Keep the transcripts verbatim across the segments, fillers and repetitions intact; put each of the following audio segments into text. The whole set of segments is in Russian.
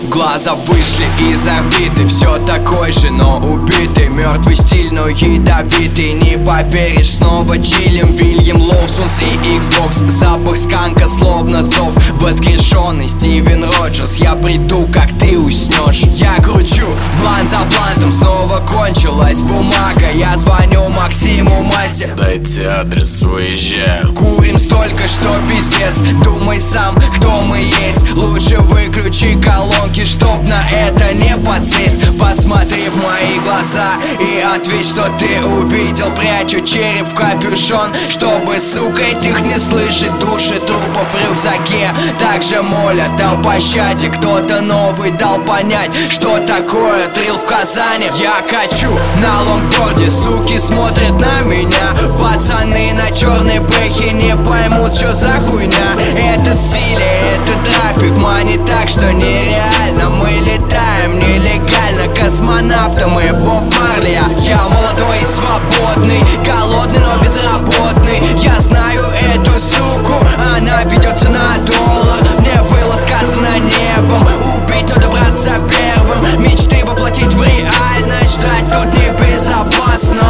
Глаза вышли из орбиты, все такой же, но убитый. Мертвый стиль, но ядовитый. Не поверишь, снова чилим. Вильям Лоусонс и Xbox. Запах сканка, словно зов воскрешенный Стивен Роджерс. Я приду, как ты уснешь. Я кручу блант за блантом, снова кончилась бумага. Я звоню Максиму, мастер, дайте адрес, выезжаю. Курим столько, что пиздец. Думай сам, кто мы есть. Лучше выключи колонки, чтоб на это не подсесть. Посмотри в мои глаза и ответь, что ты увидел. Прячу череп в капюшон, чтобы, сука, этих не слышать. Души трупов в рюкзаке также молят о пощаде. Кто-то новый дал понять, что такое трил в Казани. Я качу на лонгборде, суки смотрят на меня. Пацаны на черной бэхе не поймут, что за хуйня. Этот стиль, это трафик манит так, что нереально. Мы летаем нелегально, космонавтом мы Боб Марли. Я молодой и свободный, голодный, но безработный. Я знаю эту суку, она ведется на доллар. Мне было сказано небом убить, но добраться первым. Мечты воплотить в реальность, ждать тут небезопасно.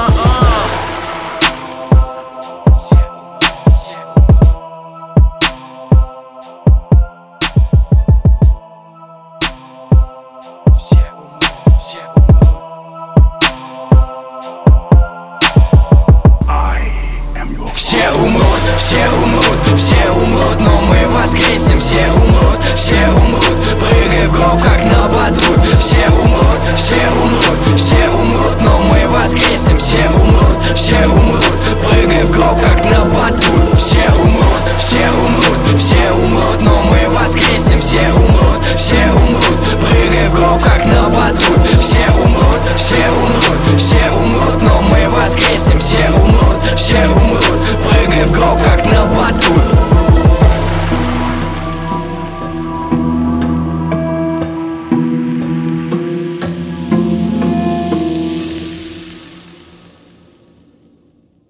Все умрут, все умрут, все умрут, но мы воскреснем. Все умрут, все умрут, прыгай в гроб, как на батут. Все умрут, все умрут, все умрут, но мы воскреснем.